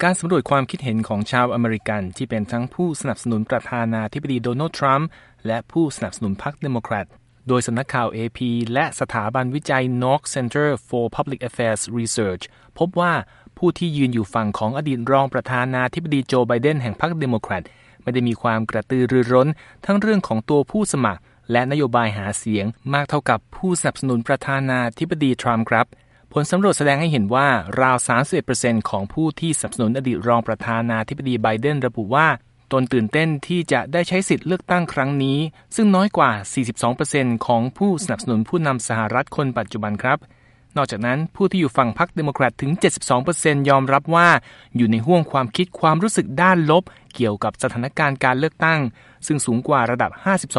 การสำรวจความคิดเห็นของชาวอเมริกันที่เป็นทั้งผู้สนับสนุนประธานาธิบดีโดนัลด์ทรัมป์และผู้สนับสนุนพรรคเดโมแครตโดยสำนักข่าว AP และสถาบันวิจัย Knox Center for Public Affairs Research พบว่าผู้ที่ยืนอยู่ฝั่งของอดีตรองประธานาธิบดีโจไบเดนแห่งพรรคเดโมแครตไม่ได้มีความกระตือรือร้นทั้งเรื่องของตัวผู้สมัครและนโยบายหาเสียงมากเท่ากับผู้สนับสนุนประธานาธิบดีทรัมป์ครับผลสำรวจแสดงให้เห็นว่าราว 31% ของผู้ที่สนับสนุนอดีตรองประธานาธิบดีไบเดนระบุว่าตนตื่นเต้นที่จะได้ใช้สิทธิ์เลือกตั้งครั้งนี้ซึ่งน้อยกว่า 42% ของผู้สนับสนุนผู้นำสหรัฐคนปัจจุบันครับนอกจากนั้นผู้ที่อยู่ฝั่งพรรคเดโมแครตถึง 72% ยอมรับว่าอยู่ในห้วงความคิดความรู้สึกด้านลบเกี่ยวกับสถานการณ์การเลือกตั้งซึ่งสูงกว่าระดับ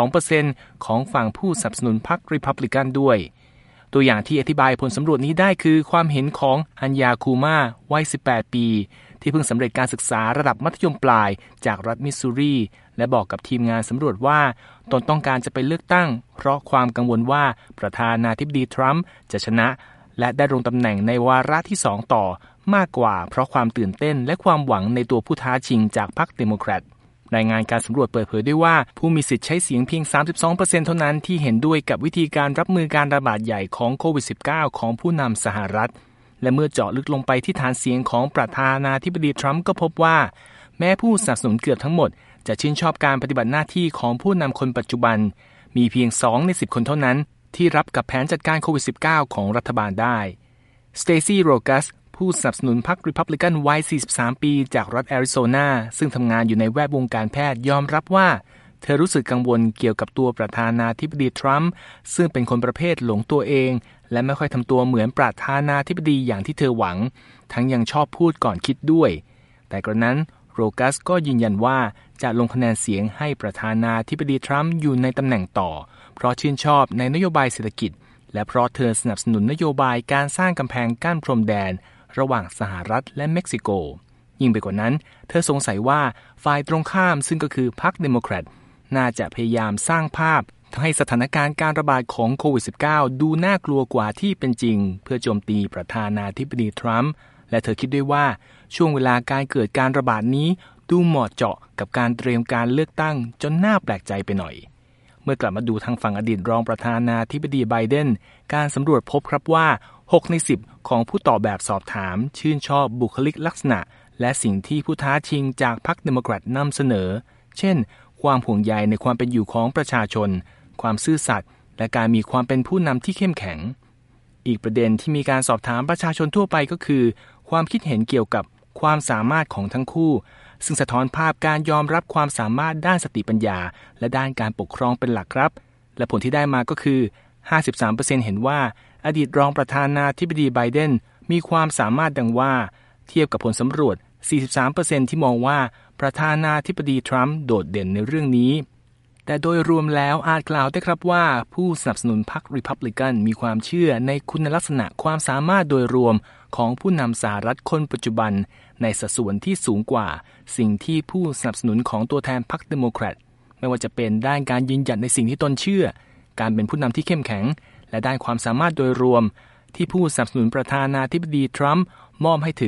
52% ของฝั่งผู้สนับสนุนพรรครีพับลิกันด้วยตัวอย่างที่อธิบายผลสำรวจนี้ได้คือความเห็นของอัญญาคูมาวัย 18 ปีที่เพิ่งสำเร็จการศึกษาระดับมัธยมปลายจากรัฐมิสซูรีและบอกกับทีมงานสำรวจว่าตนต้องการจะไปเลือกตั้งเพราะความกังวลว่าประธานาธิบดีทรัมป์จะชนะและได้ลงตำแหน่งในวาระที่2ต่อมากกว่าเพราะความตื่นเต้นและความหวังในตัวผู้ท้าชิงจากพรรคเดโมแครตรายงานการสำรวจเปิดเผยด้วยว่าผู้มีสิทธิ์ใช้เสียงเพียง 32% เท่านั้นที่เห็นด้วยกับวิธีการรับมือการระบาดใหญ่ของโควิด -19 ของผู้นำสหรัฐและเมื่อเจาะลึกลงไปที่ฐานเสียงของประธานาธิบดีทรัมป์ก็พบว่าแม้ผู้สนับสนุนเกือบทั้งหมดจะชื่นชอบการปฏิบัติหน้าที่ของผู้นำคนปัจจุบันมีเพียง2ใน10คนเท่านั้นที่รับกับแผนจัดการโควิด -19 ของรัฐบาลได้สเตซี่โรกัสผู้สนับสนุนพรรครีพับลิกันวัย 43 ปีจากรัฐแอริโซนาซึ่งทำงานอยู่ในแวดวงการแพทย์ยอมรับว่าเธอรู้สึกกังวลเกี่ยวกับตัวประธานาธิบดีทรัมป์ซึ่งเป็นคนประเภทหลงตัวเองและไม่ค่อยทำตัวเหมือนประธานาธิบดีอย่างที่เธอหวังทั้งยังชอบพูดก่อนคิดด้วยแต่กระนั้นโรกัสก็ยืนยันว่าจะลงคะแนนเสียงให้ประธานาธิบดีทรัมป์อยู่ในตำแหน่งต่อเพราะชื่นชอบในนโยบายเศรษฐกิจและเพราะเธอสนับสนุนนโยบายการสร้างกำแพงกั้นพรมแดนระหว่างสหรัฐและเม็กซิโกยิ่งไปกว่านั้นเธอสงสัยว่าฝ่ายตรงข้ามซึ่งก็คือพรรคเดโมแครตน่าจะพยายามสร้างภาพให้สถานการณ์การระบาดของโควิด -19 ดูน่ากลัวกว่าที่เป็นจริงเพื่อโจมตีประธานาธิบดีทรัมป์และเธอคิดด้วยว่าช่วงเวลาการเกิดการระบาดนี้ดูเหมาะเจาะกับการเตรียมการเลือกตั้งจนน่าแปลกใจไปหน่อยเมื่อกลับมาดูทางฝั่งอดีตรองประธานาธิบดีไบเดนการสำรวจพบครับว่า6ใน10ของผู้ตอบแบบสอบถามชื่นชอบบุคลิกลักษณะและสิ่งที่ผู้ท้าชิงจากพรรคเดโมแครตนำเสนอเช่นความห่วงใยในความเป็นอยู่ของประชาชนความซื่อสัตย์และการมีความเป็นผู้นำที่เข้มแข็งอีกประเด็นที่มีการสอบถามประชาชนทั่วไปก็คือความคิดเห็นเกี่ยวกับความสามารถของทั้งคู่ซึ่งสะท้อนภาพการยอมรับความสามารถด้านสติปัญญาและด้านการปกครองเป็นหลักครับและผลที่ได้มาก็คือ 53% เห็นว่าอดีตรองประธานาธิบดีไบเดนมีความสามารถดังว่าเทียบกับผลสำรวจ 43% ที่มองว่าประธานาธิบดีทรัมป์โดดเด่นในเรื่องนี้แต่โดยรวมแล้วอาจกล่าวได้ครับว่าผู้สนับสนุนพรรครีพับลิกันมีความเชื่อในคุณลักษณะความสามารถโดยรวมของผู้นำสหรัฐคนปัจจุบันในสัดส่วนที่สูงกว่าสิ่งที่ผู้สนับสนุนของตัวแทนพรรคเดโมแครตไม่ว่าจะเป็นด้านการยืนหยัดในสิ่งที่ตนเชื่อการเป็นผู้นำที่เข้มแข็งและด้านความสามารถโดยรวมที่ผู้สนับสนุนประธานาธิบดีทรัมป์มอบให้ถึง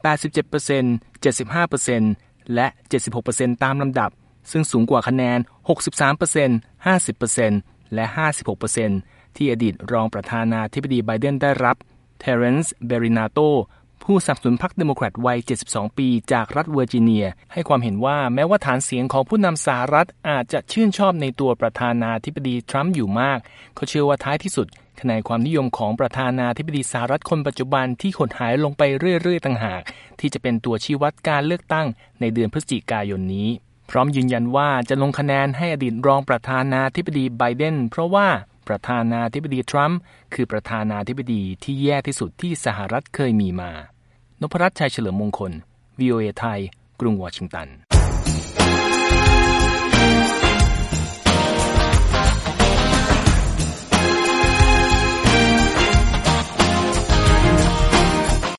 87% 75% และ 76% ตามลำดับซึ่งสูงกว่าคะแนน 63% 50% และ 56% ที่อดีตรองประธานาธิบดีไบเดนได้รับเทเรนซ์เบรินาโตผู้สนับสนุนพรรคเดโมแครตวัย 72 ปีจากรัฐเวอร์จิเนียให้ความเห็นว่าแม้ว่าฐานเสียงของผู้นำสหรัฐอาจจะชื่นชอบในตัวประธานาธิบดีทรัมป์อยู่มากเขาเชื่อว่าท้ายที่สุดคะแนนความนิยมของประธานาธิบดีสหรัฐคนปัจจุบันที่หดหายลงไปเรื่อยๆต่างหากที่จะเป็นตัวชี้วัดการเลือกตั้งในเดือนพฤศจิกายนนี้พร้อมยืนยันว่าจะลงคะแนนให้อดีตรองประธานาธิบดีไบเดนเพราะว่าประธานาธิบดีทรัมป์คือประธานาธิบดีที่แย่ที่สุดที่สหรัฐเคยมีมานพรัตน์ ชัยเฉลิมมงคล VOA ไทยกรุงวอชิงตัน